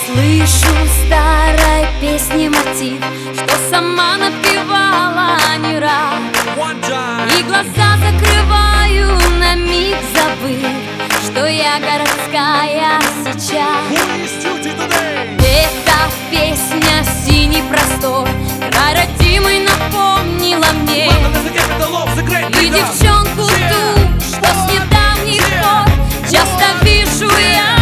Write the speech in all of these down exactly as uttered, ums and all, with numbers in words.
Слышу старой песни мотив, что сама напевала не раз. И глаза закрываю на миг, забыв, что я городская сейчас. Эта песня «Синий простор», край родимый напомнила мне и девчонку ту, что с недавних пор часто вижу я.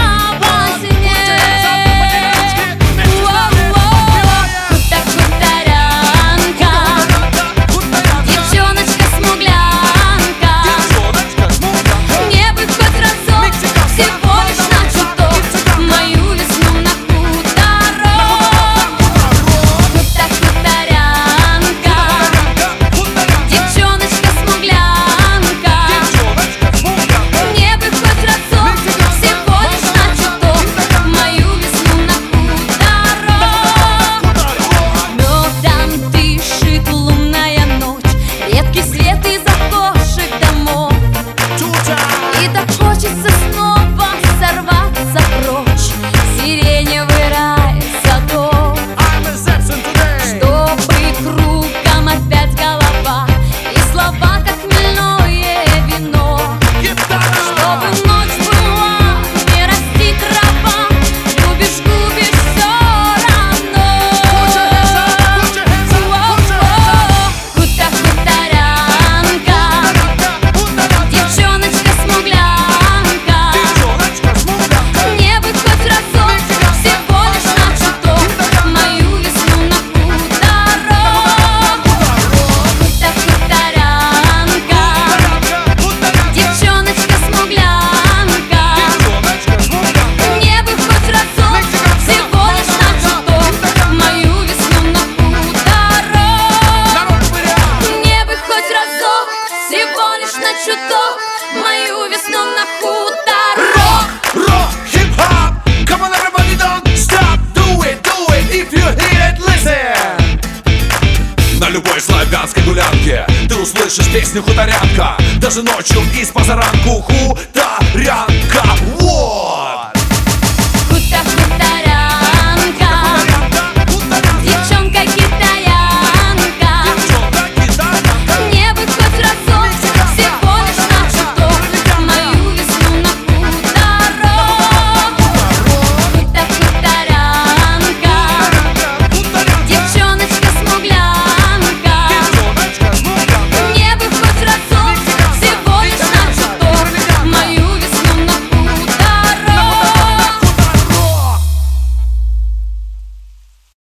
Чуток мою весну на хуторок. Rock, hip-hop, come on everybody don't stop. Do it, do it, if you hear it, listen. На любой славянской гулянке ты услышишь песню хуторянка, даже ночью и с позаранку. Хуторянка.